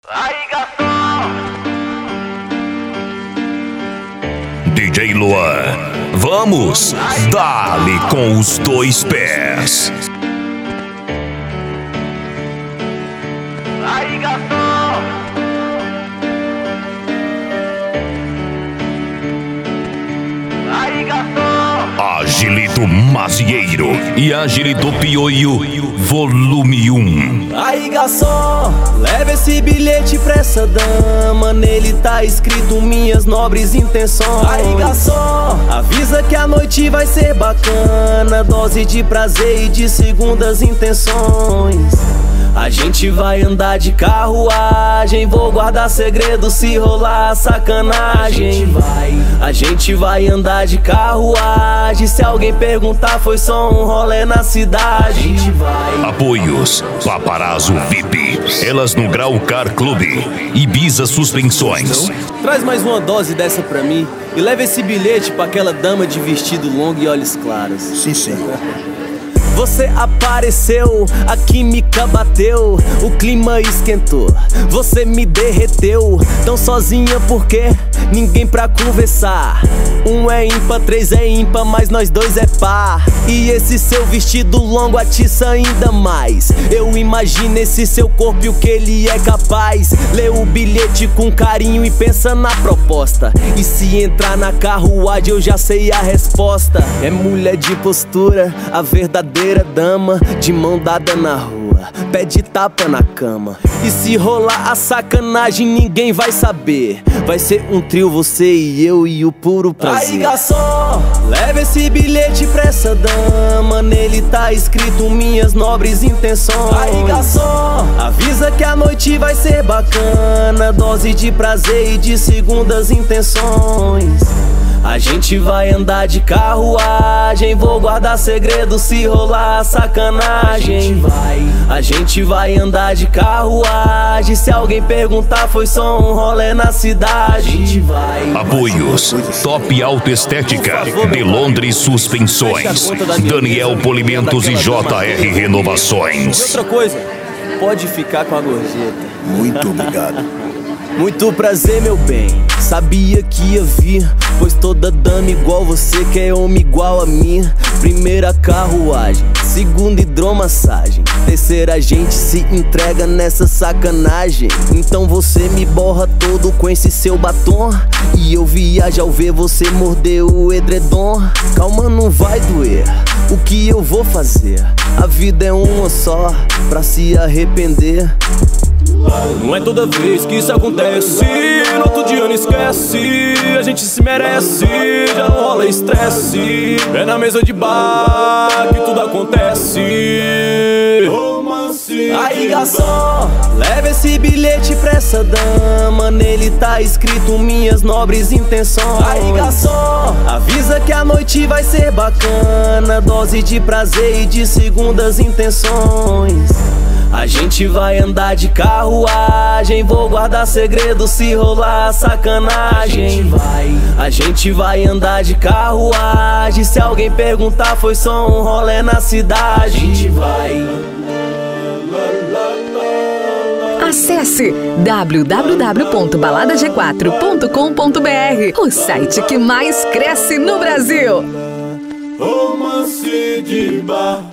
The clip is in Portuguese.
Aí, garçom! DJ Luan, vamos, dale com os dois pés. Aí, garçom! Aí, garçom! Agilito Mazieiro e Agilito Pioio, volume 1. Aí, garçom, leva esse bilhete pra essa dama. Nele tá escrito minhas nobres intenções. Aí, garçom, avisa que a noite vai ser bacana. Dose de prazer e de segundas intenções. A gente vai andar de carruagem, vou guardar segredo se rolar sacanagem. A gente vai andar de carruagem, se alguém perguntar foi só um rolê na cidade. Apoios: Paparazzo VIP, Elas no Grau Car Club, Ibiza Suspensões. Traz mais uma dose dessa pra mim e leva esse bilhete pra aquela dama de vestido longo e olhos claros. Sim, senhor. Você apareceu, a química bateu, o clima esquentou, você me derreteu. Tão sozinha porque ninguém pra conversar. Um é ímpar, três é ímpar, mas nós dois é par. E esse seu vestido longo atiça ainda mais. Eu imagino esse seu corpo e o que ele é capaz. Lê o bilhete com carinho e pensa na proposta. E se entrar na carruagem eu já sei a resposta. É mulher de postura, a verdadeira dama, de mão dada na rua, pede tapa na cama. E se rolar a sacanagem ninguém vai saber. Vai ser um trio, você e eu e o puro prazer. Aí, garçom, leva esse bilhete pra essa dama. Nele tá escrito minhas nobres intenções. Aí, garçom, avisa que a noite vai ser bacana. Dose de prazer e de segundas intenções. A gente vai andar de carruagem, vou guardar segredo se rolar sacanagem. A gente vai andar de carruagem, se alguém perguntar foi só um rolê na cidade. Apoios: Top Autoestética, de Londres Suspensões, Daniel Polimentos e JR Renovações. E outra coisa, pode ficar com a gorjeta. Muito obrigado. Muito prazer, meu bem, sabia que ia vir, pois toda dama igual você quer homem igual a mim. Primeira carruagem, segunda hidromassagem, terceira a gente se entrega nessa sacanagem. Então você me borra todo com esse seu batom, e eu viajo ao ver você morder o edredom. Calma, não vai doer, o que eu vou fazer? A vida é uma só, pra se arrepender. Não é toda vez que isso acontece, no outro dia não esquece. A gente se merece, já não rola estresse. É na mesa de bar que tudo acontece. Aí, garçom, leva esse bilhete pra essa dama. Nele tá escrito minhas nobres intenções. Aí, garçom, avisa que a noite vai ser bacana. Dose de prazer e de segundas intenções. A gente vai andar de carruagem, vou guardar segredo se rolar sacanagem. A gente vai andar de carruagem, se alguém perguntar foi só um rolê na cidade. Acesse www.baladag4.com.br, o site que mais cresce no Brasil. Romance de bar.